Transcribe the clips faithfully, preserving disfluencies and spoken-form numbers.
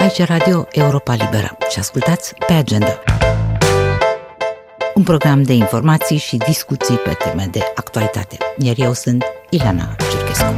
Aici e Radio Europa Liberă și ascultați Pe Agenda, un program de informații și discuții pe teme de actualitate. Iar eu sunt Ileana Cerchescu.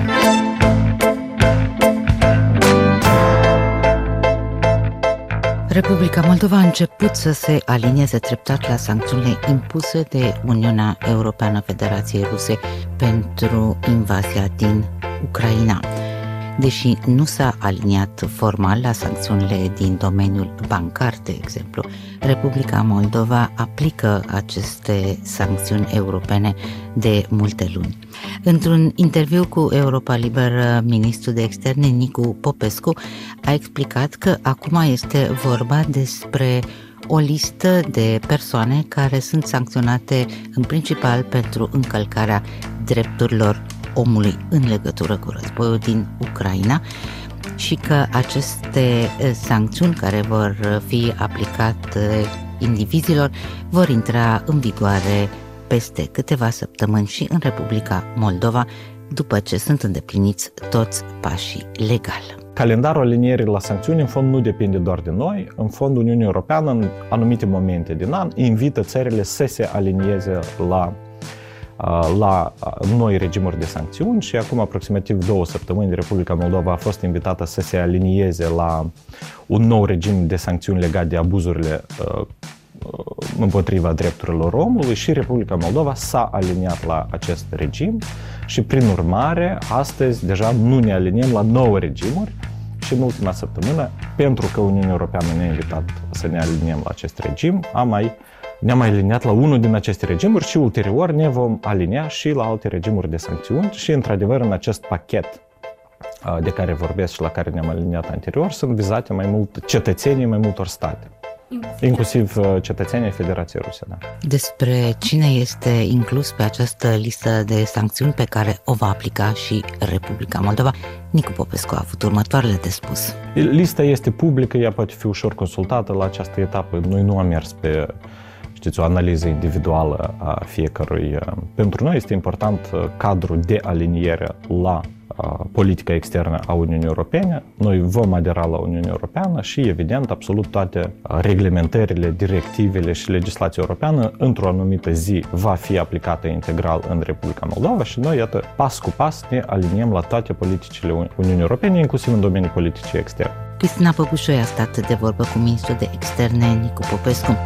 Republica Moldova a început să se alinieze treptat la sancțiunile impuse de Uniunea Europeană Federației Ruse pentru invazia din Ucraina. Deși nu s-a aliniat formal la sancțiunile din domeniul bancar, de exemplu, Republica Moldova aplică aceste sancțiuni europene de multe luni. Într-un interviu cu Europa Liberă, ministrul de externe Nicu Popescu a explicat că acum este vorba despre o listă de persoane care sunt sancționate în principal pentru încălcarea drepturilor omului în legătură cu războiul din Ucraina și că aceste sancțiuni care vor fi aplicate indivizilor vor intra în vigoare peste câteva săptămâni și în Republica Moldova, după ce sunt îndepliniți toți pașii legali. Calendarul alinierii la sancțiuni, în fond, nu depinde doar de noi. În fond, Uniunea Europeană, în anumite momente din an, invită țările să se alinieze la la noi regimuri de sancțiuni și acum aproximativ două săptămâni Republica Moldova a fost invitată să se alinieze la un nou regim de sancțiuni legat de abuzurile împotriva drepturilor omului și Republica Moldova s-a aliniat la acest regim și prin urmare astăzi deja nu ne aliniem la nouă regimuri și în ultima săptămână, pentru că Uniunea Europeană ne-a invitat să ne aliniem la acest regim, am mai Ne-am mai aliniat la unul din aceste regimuri și ulterior ne vom alinia și la alte regimuri de sancțiuni și, într-adevăr, în acest pachet de care vorbesc și la care ne-am aliniat anterior, sunt vizate mai mult cetățenii mai multor state, inclusiv cetățenii Federației Ruse. Da. Despre cine este inclus pe această listă de sancțiuni pe care o va aplica și Republica Moldova, Nicu Popescu a avut următoarele de spus. Lista este publică, ea poate fi ușor consultată la această etapă. Noi nu am mers pe știți, o analiză individuală a fiecărui. Pentru noi este important cadrul de aliniere la politica externă a Uniunii Europene. Noi vom adera la Uniunea Europeană și, evident, absolut toate reglementările, directivele și legislația europeană într-o anumită zi va fi aplicată integral în Republica Moldova și noi, iată, pas cu pas ne aliniem la toate politicile Uniunii Europene, inclusiv în domeniul politicii externe. Cristina Păpușoi a stat de vorbă cu ministrul de externe Nicu Popescu.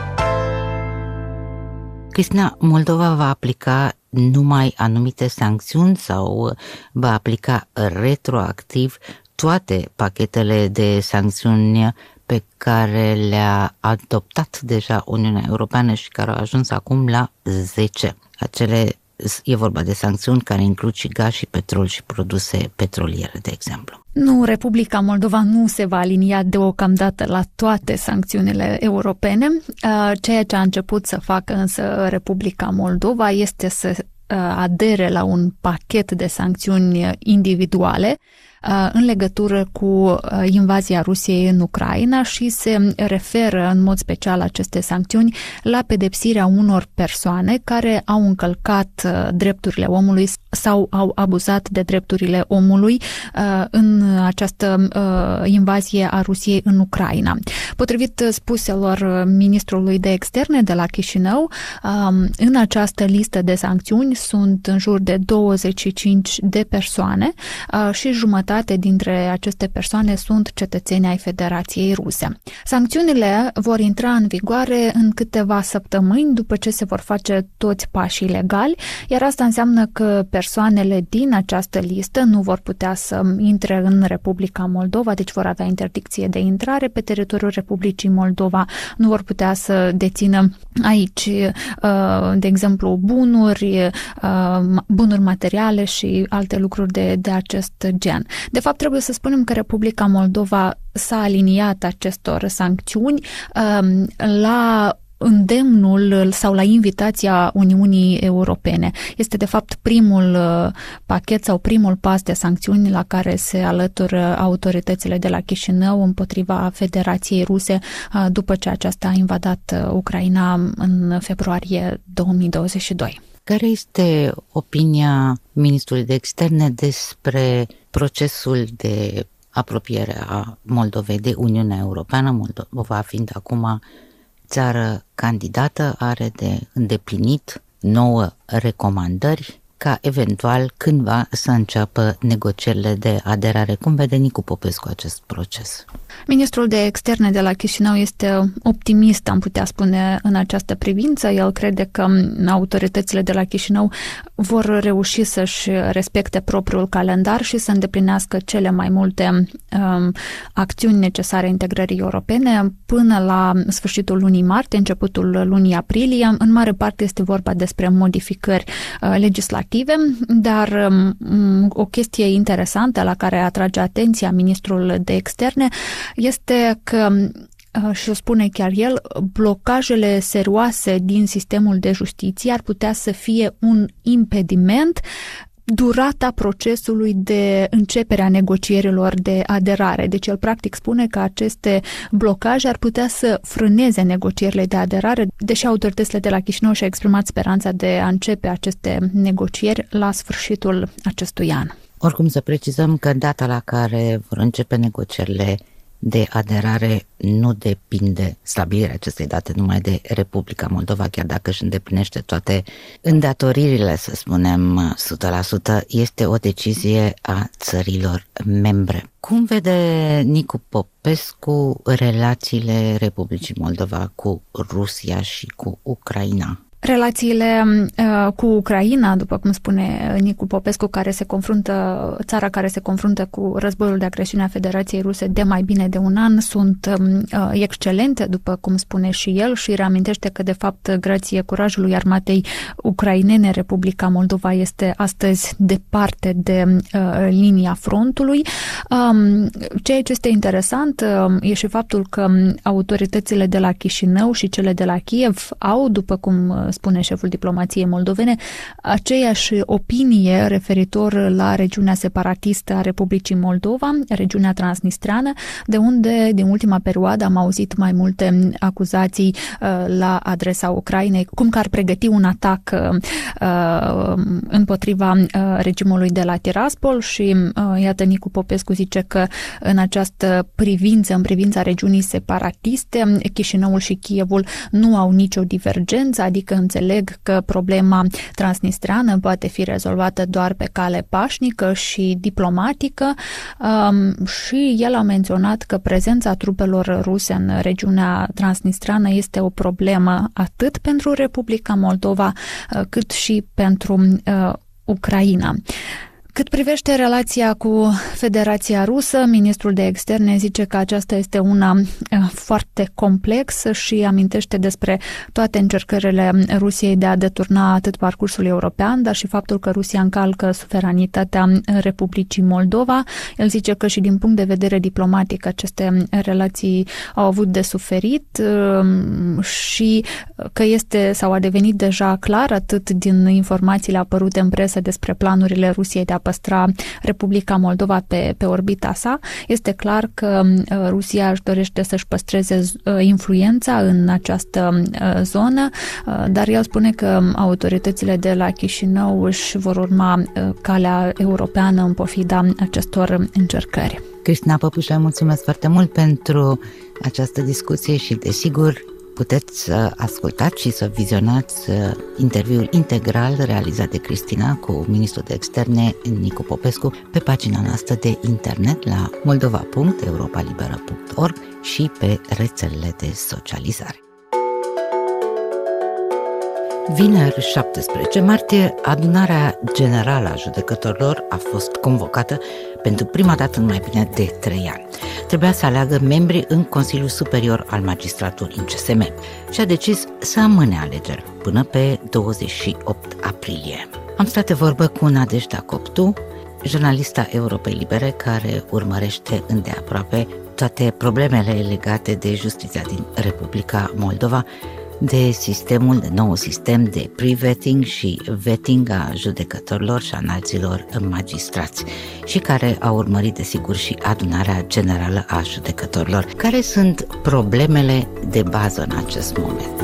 Cristina, Moldova va aplica numai anumite sancțiuni sau va aplica retroactiv toate pachetele de sancțiuni pe care le-a adoptat deja Uniunea Europeană și care au ajuns acum la zece? Acele, e vorba de sancțiuni care includ și gaz și petrol și produse petroliere, de exemplu. Nu, Republica Moldova nu se va alinia deocamdată la toate sancțiunile europene. Ceea ce a început să facă însă Republica Moldova este să adere la un pachet de sancțiuni individuale în legătură cu invazia Rusiei în Ucraina și se referă în mod special aceste sancțiuni la pedepsirea unor persoane care au încălcat drepturile omului sau au abuzat de drepturile omului în această invazie a Rusiei în Ucraina. Potrivit spuselor ministrului de externe de la Chișinău, în această listă de sancțiuni sunt în jur de douăzeci și cinci de persoane și jumătate dintre aceste persoane sunt cetățeni ai Federației Ruse. Sancțiunile vor intra în vigoare în câteva săptămâni după ce se vor face toți pașii legali, iar asta înseamnă că persoanele din această listă nu vor putea să intre în Republica Moldova, deci vor avea interdicție de intrare pe teritoriul Republicii Moldova, nu vor putea să dețină aici, de exemplu, bunuri, bunuri materiale și alte lucruri de, de acest gen. De fapt, trebuie să spunem că Republica Moldova s-a aliniat acestor sancțiuni la îndemnul sau la invitația Uniunii Europene. Este de fapt primul pachet sau primul pas de sancțiuni la care se alătură autoritățile de la Chișinău împotriva Federației Ruse după ce aceasta a invadat Ucraina în februarie două mii douăzeci și doi. Care este opinia ministrului de externe despre procesul de apropiere a Moldovei de Uniunea Europeană, Moldova fiind acum țară candidată, are de îndeplinit nouă recomandări ca eventual cândva să înceapă negocierile de aderare. Cum vede Nicu Popescu acest proces? Ministrul de Externe de la Chișinău este optimist, am putea spune, în această privință. El crede că autoritățile de la Chișinău vor reuși să-și respecte propriul calendar și să îndeplinească cele mai multe um, acțiuni necesare integrării europene până la sfârșitul lunii martie, începutul lunii aprilie. În mare parte este vorba despre modificări uh, legislative, dar um, o chestie interesantă la care atrage atenția ministrul de Externe este că, și o spune chiar el, blocajele serioase din sistemul de justiție ar putea să fie un impediment durata procesului de începere a negocierilor de aderare. Deci el practic spune că aceste blocaje ar putea să frâneze negocierile de aderare, deși autoritățile de la Chișinău și-au exprimat speranța de a începe aceste negocieri la sfârșitul acestui an. Oricum să precizăm că data la care vor începe negocierile de aderare nu depinde stabilirea acestei date numai de Republica Moldova, chiar dacă își îndeplinește toate îndatoririle, să spunem, o sută la sută, este o decizie a țărilor membre. Cum vede Nicu Popescu relațiile Republicii Moldova cu Rusia și cu Ucraina? Relațiile uh, cu Ucraina, după cum spune Nicu Popescu, care se confruntă, țara care se confruntă cu războiul de agresiune a Federației Ruse de mai bine de un an, sunt uh, excelente, după cum spune și el, și reamintește că, de fapt, grație curajului armatei ucrainene, Republica Moldova este astăzi departe de uh, linia frontului. Um, ceea ce este interesant uh, e și faptul că autoritățile de la Chișinău și cele de la Kiev au, după cum spune șeful diplomației moldovene, aceeași opinie referitor la regiunea separatistă a Republicii Moldova, regiunea transnistreană, de unde din ultima perioadă am auzit mai multe acuzații uh, la adresa Ucrainei, cum că ar pregăti un atac uh, împotriva uh, regimului de la Tiraspol și uh, iată, Nicu Popescu zice că în această privință, în privința regiunii separatiste, Chișinăul și Kievul nu au nicio divergență, adică înțeleg că problema transnistreană poate fi rezolvată doar pe cale pașnică și diplomatică um, și el a menționat că prezența trupelor ruse în regiunea transnistreană este o problemă atât pentru Republica Moldova cât și pentru uh, Ucraina. Cât privește relația cu Federația Rusă, ministrul de Externe zice că aceasta este una foarte complexă și amintește despre toate încercările Rusiei de a deturna atât parcursul european, dar și faptul că Rusia încalcă suveranitatea Republicii Moldova. El zice că și din punct de vedere diplomatic aceste relații au avut de suferit și că este sau a devenit deja clar atât din informațiile apărute în presă despre planurile Rusiei de a păstra Republica Moldova pe, pe orbita sa. Este clar că Rusia își dorește să-și păstreze influența în această zonă, dar el spune că autoritățile de la Chișinău își vor urma calea europeană în pofida acestor încercări. Cristina Păpușa, mulțumesc foarte mult pentru această discuție și, desigur, puteți să ascultați și să vizionați interviul integral realizat de Cristina cu ministrul de externe Nicu Popescu pe pagina noastră de internet la moldova punct europa liberă punct org și pe rețelele de socializare. Vineri șaptesprezece martie, adunarea generală a judecătorilor a fost convocată pentru prima dată în mai bine de trei ani. Trebuia să aleagă membri în Consiliul Superior al Magistraturii, în C S M, și a decis să amâne alegerea până pe douăzeci și opt aprilie. Am stat de vorbă cu Nadejda Coptu, jurnalista Europei Libere, care urmărește îndeaproape toate problemele legate de justiția din Republica Moldova, de sistemul, de nou sistem de pre-vetting și vetting a judecătorilor și a înalților magistrați și care a urmărit, desigur, și adunarea generală a judecătorilor. Care sunt problemele de bază în acest moment?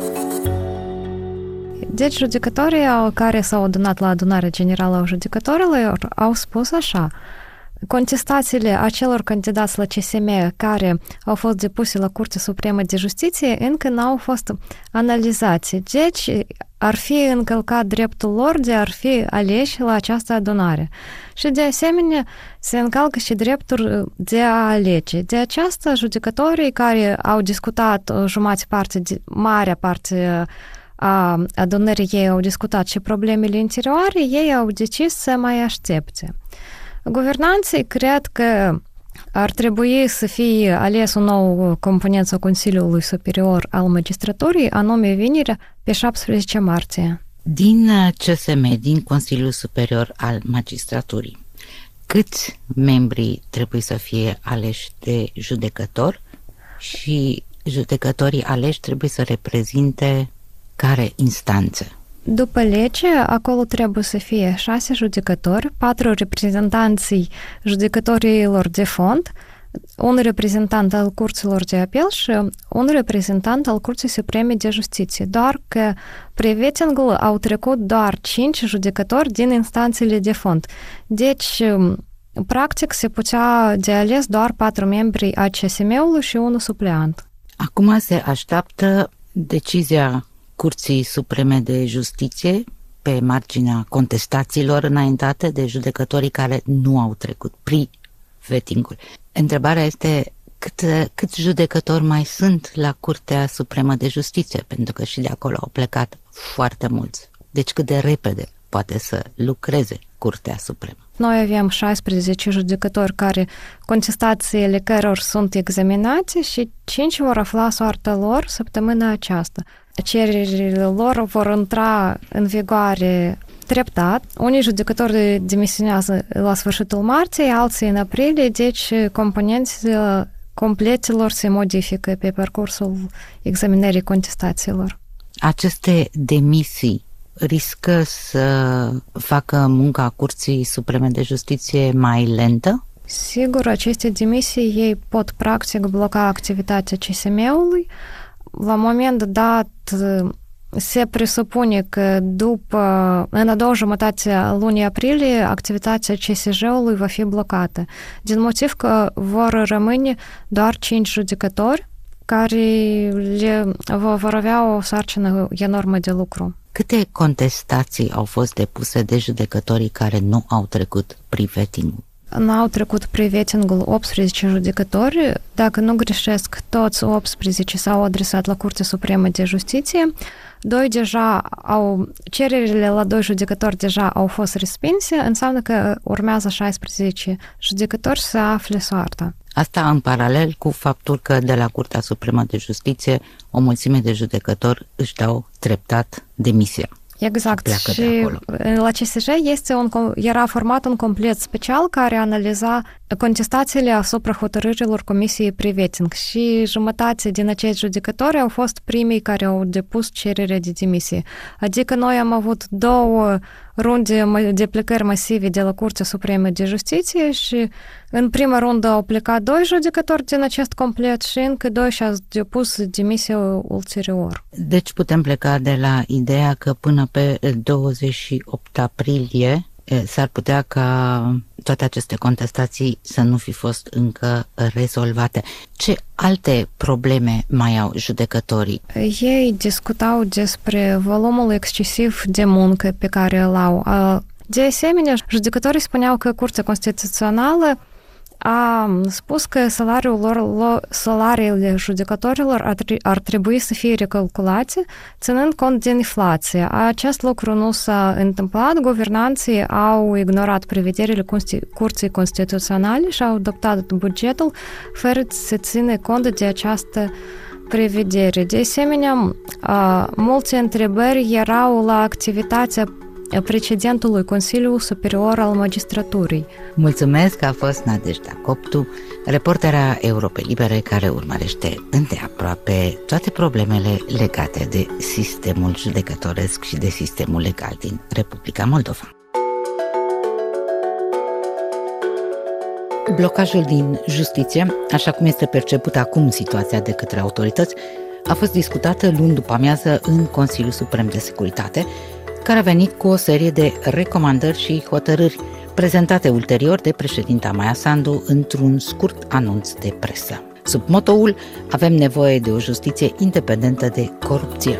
Deci judecătorii care s-au adunat la adunarea generală a judecătorilor au spus așa: Contestațiile acelor candidați la C S M care au fost depuse la Curtea Supremă de Justiție încă n-au fost analizate. Deci ar fi încălcat dreptul lor de a fi aleși la această adunare. Și de asemenea se încalcă și dreptul de a alege. De aceasta, judecătorii care au discutat jumătate parte, marea parte a adunării ei au discutat și problemele interioare, ei au decis să mai aștepte. Guvernanții cred că ar trebui să fie ales un nou component al Consiliului Superior al Magistraturii, anume vinerea pe șaptesprezece martie. Din C S M, din Consiliul Superior al Magistraturii, câți membri trebuie să fie aleși de judecător și judecătorii aleși trebuie să reprezinte care instanțe? După lege, acolo trebuie să fie șase judecători, patru reprezentanții judecătorilor de fond, un reprezentant al curților de apel și un reprezentant al Curții Supreme de Justiție. Doar că pre vettingul au trecut doar cinci judecători din instanțele de fond. Deci, practic, se putea de ales doar patru membri a C S M-ului și unul supleant. Acum se așteaptă decizia Curții Supreme de Justiție pe marginea contestațiilor înaintate de judecătorii care nu au trecut pre-vetting-ul. Întrebarea este cât, câți judecători mai sunt la Curtea Supremă de Justiție, pentru că și de acolo au plecat foarte mulți. Deci cât de repede poate să lucreze Curtea Supremă. Noi avem șaisprezece judecători care contestațiile căror sunt examinate și cinci vor afla soarta lor săptămâna aceasta. Cererile lor vor intra în vigoare treptat. Unii judecători demisionează la sfârșitul martie, alții în aprilie, deci componențele completelor se modifică pe parcursul examinării contestațiilor. Aceste demisii riscă să facă munca Curții Supreme de Justiție mai lentă? Sigur, aceste demisii ei pot practic bloca activitatea C S M-ului. La moment dat se presupune că după, în a doua jumătate a lunii aprilie, activitatea C S J-ului va fi blocată, din motiv că vor rămâne doar cinci judecători care le, vor avea o sarcină enormă de lucru. Câte contestații au fost depuse de judecătorii care nu au trecut pre-vetting-ul? N-au trecut pre-vetting-ul optsprezece judecători. Dacă nu greșesc, toți optsprezece s-au adresat la Curtea Supremă de Justiție. Doi deja au, cererile la doi judecători deja au fost respinse, înseamnă că urmează șaisprezece judecători să afle soarta. Asta în paralel cu faptul că de la Curtea Supremă de Justiție o mulțime de judecători își dau treptat demisia. Exact. Și la C S J este un, era format un complet special care analiza contestațiile asupra hotărârilor Comisiei pre-vetting și jumătate din acești judecători au fost primii care au depus cererea de demisie. Adică noi am avut două runde de plecări masive de la Curtea Supremă de Justiție și în prima rundă au plecat doi judecători din acest complet și încă doi și-au depus demisia ulterior. Deci putem pleca de la ideea că până pe douăzeci și opt aprilie s-ar putea ca toate aceste contestații să nu fi fost încă rezolvate. Ce alte probleme mai au judecătorii? Ei discutau despre volumul excesiv de muncă pe care îl au. De asemenea, judecătorii spuneau că Curtea Constituțională a spus că salariul lor, salariile judecătorilor ar, ar trebui să fie recalculate ținând cont de inflație. Acest lucru nu s-a întâmplat. Guvernanții au ignorat prevederile Curții Constituționale și au adoptat bugetul fără să ține cont de această prevedere. De asemenea, multe întrebări erau la activitatea precedentului Consiliu Superior al Magistraturii. Mulțumesc, a fost Nadejda Coptu, reportera Europe Libere, care urmărește îndeaproape toate problemele legate de sistemul judecătoresc și de sistemul legal din Republica Moldova. Blocajul din justiție, așa cum este perceput acum situația de către autorități, a fost discutată luni după amiază în Consiliul Suprem de Securitate, care a venit cu o serie de recomandări și hotărâri prezentate ulterior de președinta Maia Sandu într-un scurt anunț de presă. Sub motoul "Avem nevoie de o justiție independentă de corupție".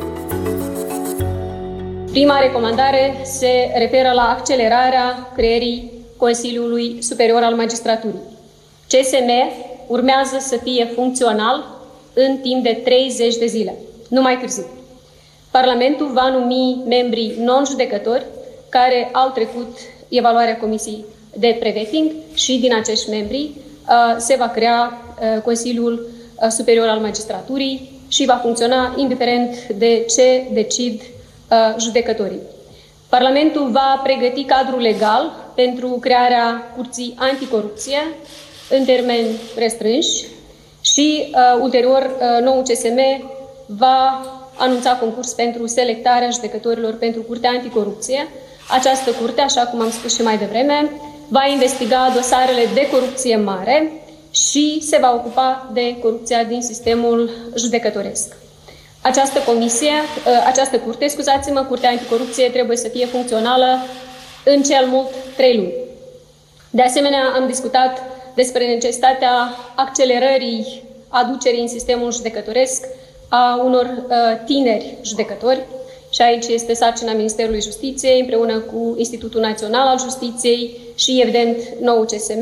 Prima recomandare se referă la accelerarea creării Consiliului Superior al Magistraturii. C S M urmează să fie funcțional în timp de treizeci de zile, nu mai târziu. Parlamentul va numi membrii non-judecători care au trecut evaluarea Comisiei de Prevetting și din acești membri se va crea Consiliul Superior al Magistraturii și va funcționa indiferent de ce decid judecătorii. Parlamentul va pregăti cadrul legal pentru crearea Curții Anticorupție în termeni restrânși și uh, ulterior uh, noul C S M va anunța concurs pentru selectarea judecătorilor pentru Curtea Anticorupție. Această curte, așa cum am spus și mai devreme, va investiga dosarele de corupție mare și se va ocupa de corupția din sistemul judecătoresc. Această comisie, această curte, scuzați-mă, Curtea Anticorupție trebuie să fie funcțională în cel mult trei luni. De asemenea, am discutat despre necesitatea accelerării aducerii în sistemul judecătoresc a unor tineri judecători și aici este sarcina Ministerului Justiției împreună cu Institutul Național al Justiției și, evident, nou C S M.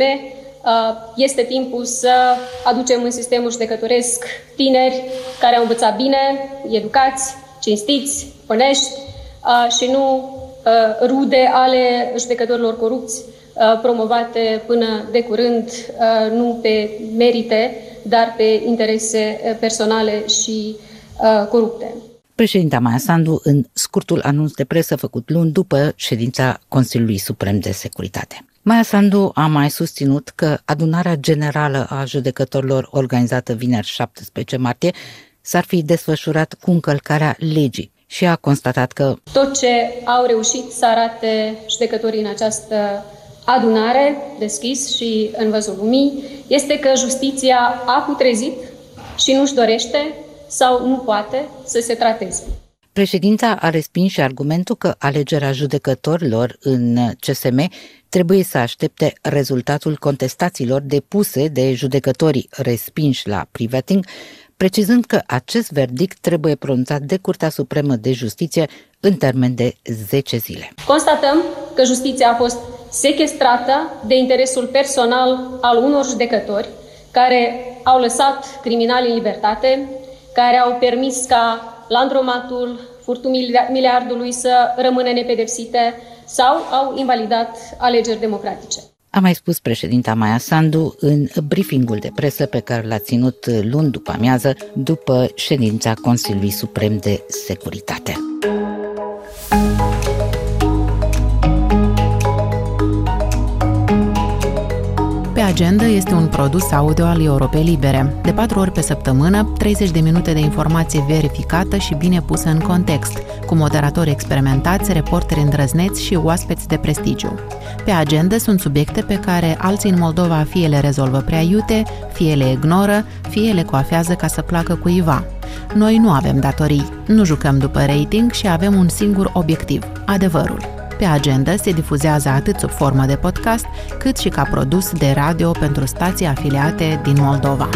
Este timpul să aducem în sistemul judecătoresc tineri care au învățat bine, educați, cinstiți, onești și nu rude ale judecătorilor corupți promovate până de curând nu pe merite, dar pe interese personale și corupte. Președinta Maia Sandu în scurtul anunț de presă făcut luni după ședința Consiliului Suprem de Securitate. Maia Sandu a mai susținut că adunarea generală a judecătorilor organizată vineri șaptesprezece martie s-ar fi desfășurat cu încălcarea legii și a constatat că tot ce au reușit să arate judecătorii în această adunare deschis și în văzul lumii este că justiția a putrezit și nu-și dorește sau nu poate să se trateze. Președinta a respins și argumentul că alegerea judecătorilor în C S M trebuie să aștepte rezultatul contestațiilor depuse de judecătorii respinși la Prevetting, precizând că acest verdict trebuie pronunțat de Curtea Supremă de Justiție în termen de zece zile. Constatăm că justiția a fost sechestrată de interesul personal al unor judecători care au lăsat criminali în libertate, care au permis ca landromatul, furtul miliardului să rămână nepedepsite sau au invalidat alegeri democratice. A mai spus președinta Maia Sandu în briefingul de presă pe care l-a ținut luni după amiază după ședința Consiliului Suprem de Securitate. Pe agenda este un produs audio al Europei Libere. De patru ori pe săptămână, treizeci de minute de informație verificată și bine pusă în context, cu moderatori experimentați, reporteri îndrăzneți și oaspeți de prestigiu. Pe agenda sunt subiecte pe care alții în Moldova fie le rezolvă prea iute, fie le ignoră, fie le coafează ca să placă cuiva. Noi nu avem datorii, nu jucăm după rating și avem un singur obiectiv, adevărul. Pe agenda se difuzează atât sub formă de podcast, cât și ca produs de radio pentru stații afiliate din Moldova.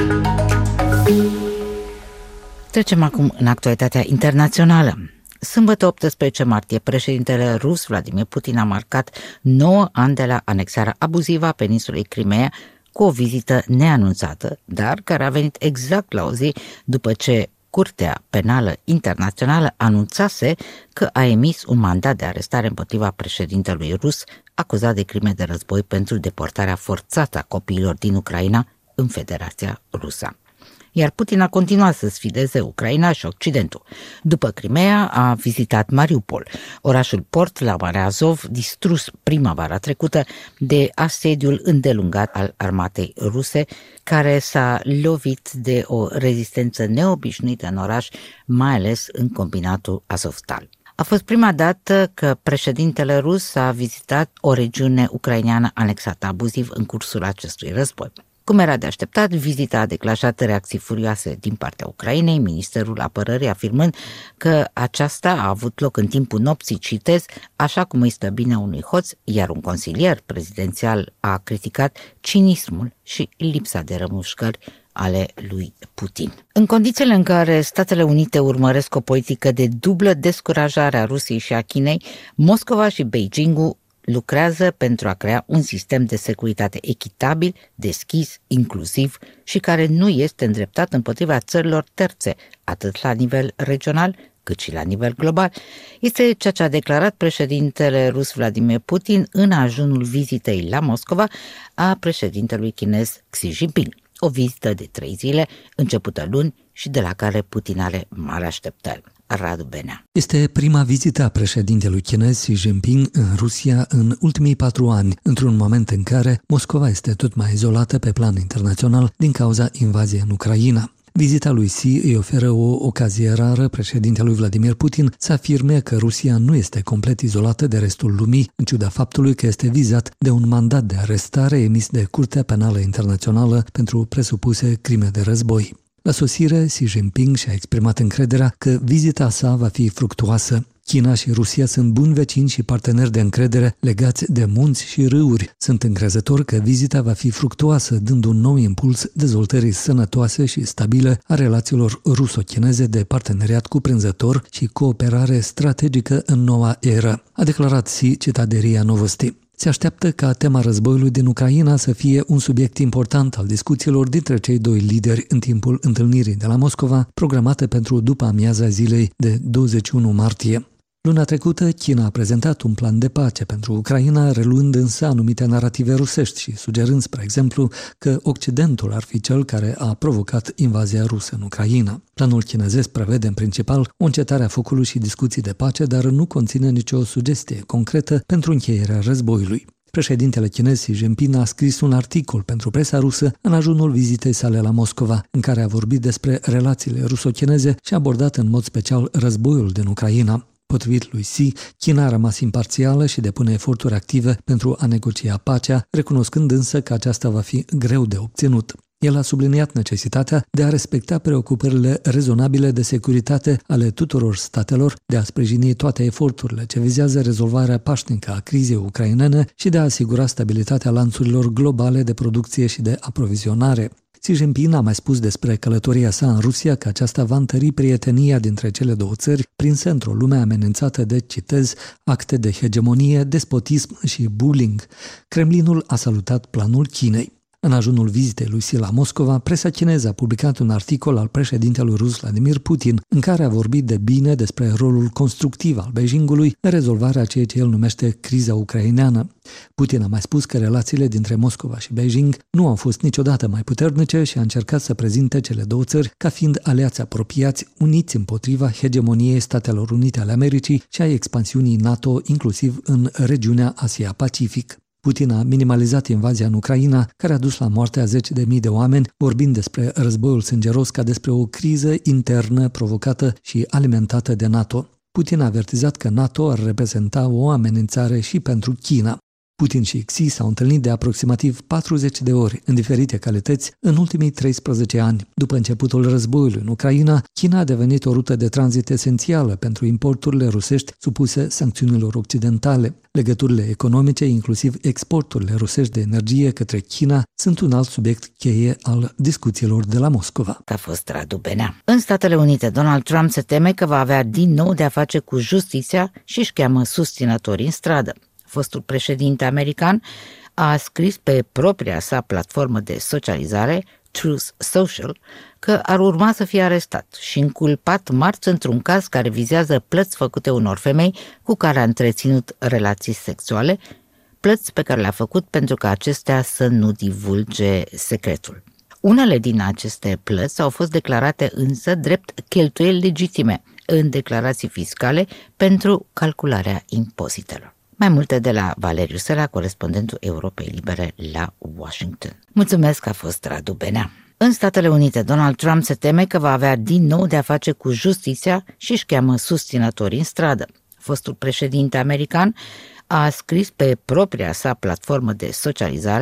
Trecem acum în actualitatea internațională. Sâmbătă optsprezece martie, președintele rus Vladimir Putin a marcat nouă ani de la anexarea abuzivă a peninsulei Crimeea cu o vizită neanunțată, dar care a venit exact la o zi după ce Curtea Penală Internațională anunțase că a emis un mandat de arestare împotriva președintelui rus acuzat de crime de război pentru deportarea forțată a copiilor din Ucraina în Federația Rusă. Iar Putin a continuat să sfideze Ucraina și Occidentul. După Crimea a vizitat Mariupol, orașul port la Marea Azov, distrus primăvara trecută de asediul îndelungat al armatei ruse, care s-a lovit de o rezistență neobișnuită în oraș, mai ales în combinatul Azovstal. A fost prima dată că președintele rus a vizitat o regiune ucraineană anexată abuziv în cursul acestui război. Cum era de așteptat, vizita a declanșat reacții furioase din partea Ucrainei, Ministerul Apărării afirmând că aceasta a avut loc în timpul nopții, citez, așa cum îi stă bine unui hoț, iar un consilier prezidențial a criticat cinismul și lipsa de rămușcări ale lui Putin. În condițiile în care Statele Unite urmăresc o politică de dublă descurajare a Rusiei și a Chinei, Moscova și Beijingul lucrează pentru a crea un sistem de securitate echitabil, deschis, inclusiv și care nu este îndreptat împotriva țărilor terțe, atât la nivel regional cât și la nivel global. Este ceea ce a declarat președintele rus Vladimir Putin în ajunul vizitei la Moscova a președintelui chinez Xi Jinping. O vizită de trei zile, începută luni și de la care Putin are mari așteptări. Radu Benea. Este prima vizită a președintelui chinez Xi Jinping în Rusia în ultimii patru ani, într-un moment în care Moscova este tot mai izolată pe plan internațional din cauza invaziei în Ucraina. Vizita lui Xi îi oferă o ocazie rară președintelui Vladimir Putin să afirme că Rusia nu este complet izolată de restul lumii, în ciuda faptului că este vizat de un mandat de arestare emis de Curtea Penală Internațională pentru presupuse crime de război. La sosire, Xi Jinping și-a exprimat încrederea că vizita sa va fi fructuoasă. China și Rusia sunt buni vecini și parteneri de încredere legați de munți și râuri. Sunt încrezător că vizita va fi fructuoasă, dând un nou impuls dezvoltării sănătoase și stabile a relațiilor ruso-chineze de parteneriat cuprinzător și cooperare strategică în noua eră, a declarat Xi, citat de R I A Novosti. Se așteaptă ca tema războiului din Ucraina să fie un subiect important al discuțiilor dintre cei doi lideri în timpul întâlnirii de la Moscova, programată pentru după amiaza zilei de douăzeci și unu martie. Luna trecută, China a prezentat un plan de pace pentru Ucraina, reluând însă anumite narative rusești și sugerând, spre exemplu, că Occidentul ar fi cel care a provocat invazia rusă în Ucraina. Planul chinezesc prevede în principal o încetare a focului și discuții de pace, dar nu conține nicio sugestie concretă pentru încheierea războiului. Președintele chinez Xi Jinping a scris un articol pentru presa rusă în ajunul vizitei sale la Moscova, în care a vorbit despre relațiile ruso-chineze și a abordat în mod special războiul din Ucraina. Potrivit lui Xi, China a rămas imparțială și depune eforturi active pentru a negocia pacea, recunoscând însă că aceasta va fi greu de obținut. El a subliniat necesitatea de a respecta preocupările rezonabile de securitate ale tuturor statelor, de a sprijini toate eforturile ce vizează rezolvarea pașnică a crizei ucrainene și de a asigura stabilitatea lanțurilor globale de producție și de aprovizionare. Xi Jinping a mai spus despre călătoria sa în Rusia că aceasta va întări prietenia dintre cele două țări, prinsă într-o lume amenințată de, citez, acte de hegemonie, despotism și bullying. Kremlinul a salutat planul Chinei. În ajunul vizitei lui Xi la Moscova, presa chineză a publicat un articol al președintelui rus Vladimir Putin, în care a vorbit de bine despre rolul constructiv al Beijingului în rezolvarea ceea ce el numește criza ucraineană. Putin a mai spus că relațiile dintre Moscova și Beijing nu au fost niciodată mai puternice și a încercat să prezinte cele două țări ca fiind aliați apropiați, uniți împotriva hegemoniei Statelor Unite ale Americii și a expansiunii NATO, inclusiv în regiunea Asia-Pacific. Putin a minimalizat invazia în Ucraina, care a dus la moartea zeci de mii de oameni, vorbind despre războiul sângeros ca despre o criză internă provocată și alimentată de NATO. Putin a avertizat că NATO ar reprezenta o amenințare și pentru China. Putin și Xi s-au întâlnit de aproximativ patruzeci de ori în diferite calități în ultimii treisprezece ani. După începutul războiului în Ucraina, China a devenit o rută de tranzit esențială pentru importurile rusești supuse sancțiunilor occidentale. Legăturile economice, inclusiv exporturile rusești de energie către China, sunt un alt subiect cheie al discuțiilor de la Moscova. A fost Radu Benea. În Statele Unite, Donald Trump se teme că va avea din nou de a face cu justiția și își cheamă susținătorii în stradă. Fostul președinte american a scris pe propria sa platformă de socializare, Truth Social, că ar urma să fie arestat și inculpat marți într-un caz care vizează plăți făcute unor femei cu care a întreținut relații sexuale, plăți pe care le-a făcut pentru ca acestea să nu divulge secretul. Unele din aceste plăți au fost declarate însă drept cheltuieli legitime în declarații fiscale pentru calcularea impozitelor. Mai multe de la Valeriu Sela, corespondentul Europei Libere la Washington. Mulțumesc că a fost Radu Benea. În Statele Unite, Donald Trump se teme că va avea din nou de a face cu justiția și își cheamă susținătorii în stradă. Fostul președinte american a scris pe propria sa platformă de socializare,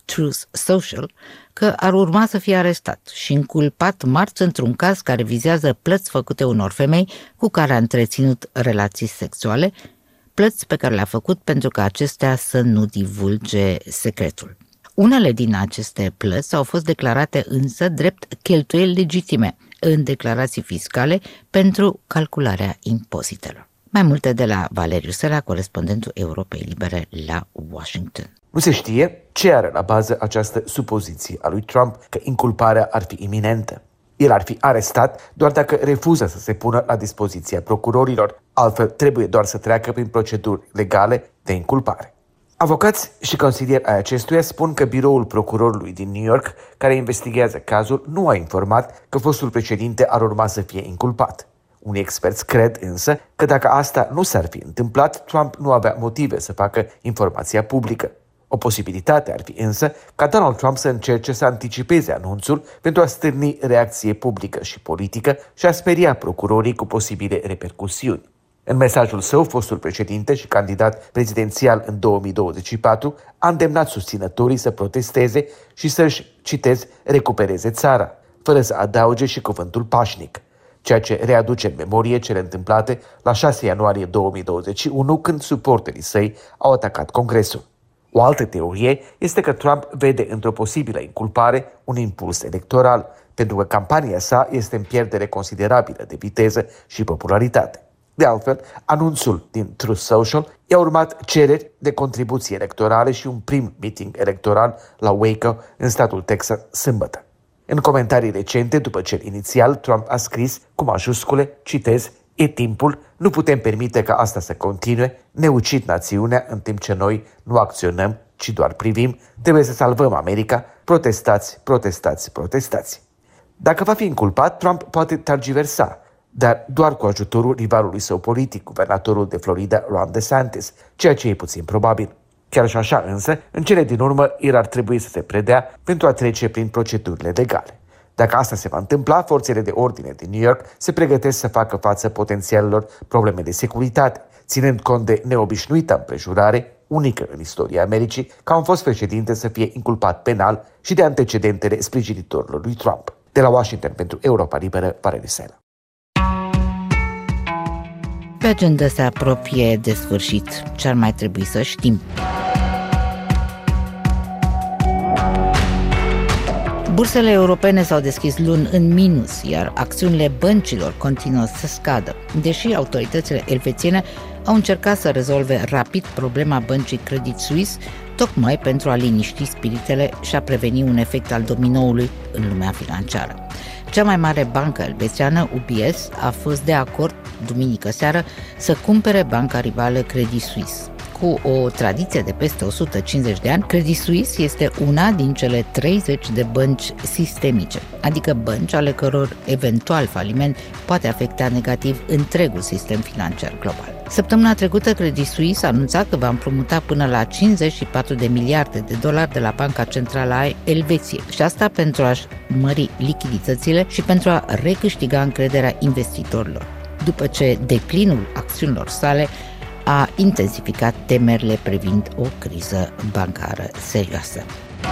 Truth Social că ar urma să fie arestat și inculpat marți într-un caz care vizează plăți făcute unor femei cu care a întreținut relații sexuale, plăți pe care le-a făcut pentru ca acestea să nu divulge secretul. Unele din aceste plăți au fost declarate însă drept cheltuieli legitime în declarații fiscale pentru calcularea impozitelor. Mai multe de la Valeriu Sela, corespondentul Europei Libere la Washington. Nu se știe ce are la bază această supoziție a lui Trump că inculparea ar fi iminentă. El ar fi arestat doar dacă refuză să se pună la dispoziția procurorilor, altfel trebuie doar să treacă prin proceduri legale de inculpare. Avocați și consilieri ai acestuia spun că biroul procurorului din New York, care investigează cazul, nu a informat că fostul președinte ar urma să fie inculpat. Unii experți cred însă că dacă asta nu s-ar fi întâmplat, Trump nu avea motive să facă informația publică. O posibilitate ar fi însă ca Donald Trump să încerce să anticipeze anunțul pentru a stârni reacție publică și politică și a speria procurorii cu posibile repercusiuni. În mesajul său, fostul președinte și candidat prezidențial în două mii douăzeci și patru a îndemnat susținătorii să protesteze și să-și, citez, recupereze țara, fără să adauge și cuvântul pașnic, ceea ce readuce în memorie cele întâmplate la șase ianuarie două mii douăzeci și unu, când suporterii săi au atacat Congresul. O altă teorie este că Trump vede într-o posibilă inculpare un impuls electoral, pentru că campania sa este în pierdere considerabilă de viteză și popularitate. De altfel, anunțul din Truth Social i-a urmat cereri de contribuții electorale și un prim meeting electoral la Waco, în statul Texas, sâmbătă. În comentarii recente, după cel inițial, Trump a scris cu majuscule, citez, "E timpul, nu putem permite ca asta să continue, ne ucid națiunea în timp ce noi nu acționăm, ci doar privim, trebuie să salvăm America, protestați, protestați, protestați." Dacă va fi inculpat, Trump poate tergiversa, dar doar cu ajutorul rivalului său politic, guvernatorul de Florida, Ron DeSantis, ceea ce e puțin probabil. Chiar și așa însă, în cele din urmă, el ar trebui să se predea pentru a trece prin procedurile legale. Dacă asta se va întâmpla, forțele de ordine din New York se pregătesc să facă față potențialelor probleme de securitate, ținând cont de neobișnuită împrejurare, unică în istoria Americii, ca un fost președinte să fie inculpat penal și de antecedentele sprijinitorilor lui Trump. De la Washington pentru Europa Liberă, Valeriu Sela. Pe agenda se apropie de sfârșit. Ce ar mai trebui să știm? Bursele europene s-au deschis luni în minus, iar acțiunile băncilor continuă să scadă, deși autoritățile elvețiene au încercat să rezolve rapid problema băncii Credit Suisse, tocmai pentru a liniști spiritele și a preveni un efect al dominoului în lumea financiară. Cea mai mare bancă elvețiană, U B S, a fost de acord, duminică seară, să cumpere banca rivală Credit Suisse. Cu o tradiție de peste o sută cincizeci de ani, Credit Suisse este una din cele treizeci de bănci sistemice, adică bănci ale căror eventual faliment poate afecta negativ întregul sistem financiar global. Săptămâna trecută, Credit Suisse a anunțat că va împrumuta până la cincizeci și patru de miliarde de dolari de la Banca Centrală a Elveției, și asta pentru a-și mări lichiditățile și pentru a recâștiga încrederea investitorilor, după ce declinul acțiunilor sale a intensificat temerile privind o criză bancară serioasă.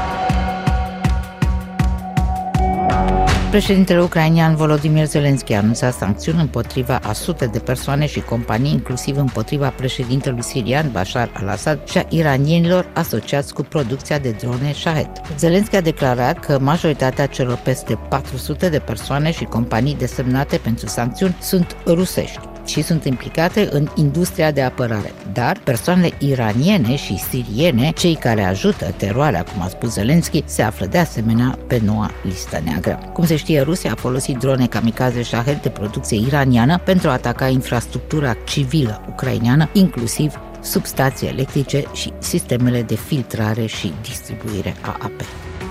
Președintele ucrainean Volodymyr Zelensky a anunțat sancțiuni împotriva a sute de persoane și companii, inclusiv împotriva președintelui sirian Bashar al-Assad și a iranienilor asociați cu producția de drone Shahed. Zelensky a declarat că majoritatea celor peste patru sute de persoane și companii desemnate pentru sancțiuni sunt rusești și sunt implicate în industria de apărare. Dar persoanele iraniene și siriene, cei care ajută teroarea, cum a spus Zelensky, se află de asemenea pe noua listă neagră. Cum se știe, Rusia a folosit drone kamikaze Shahed de producție iraniană pentru a ataca infrastructura civilă ucraineană, inclusiv substații electrice și sistemele de filtrare și distribuire a apei.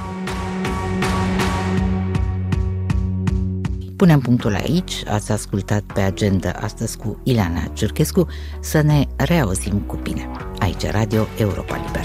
Punem punctul aici, ați ascultat Pe Agenda astăzi cu Ileana Ciurchescu, să ne reauzim cu bine. Aici Radio Europa Liberă.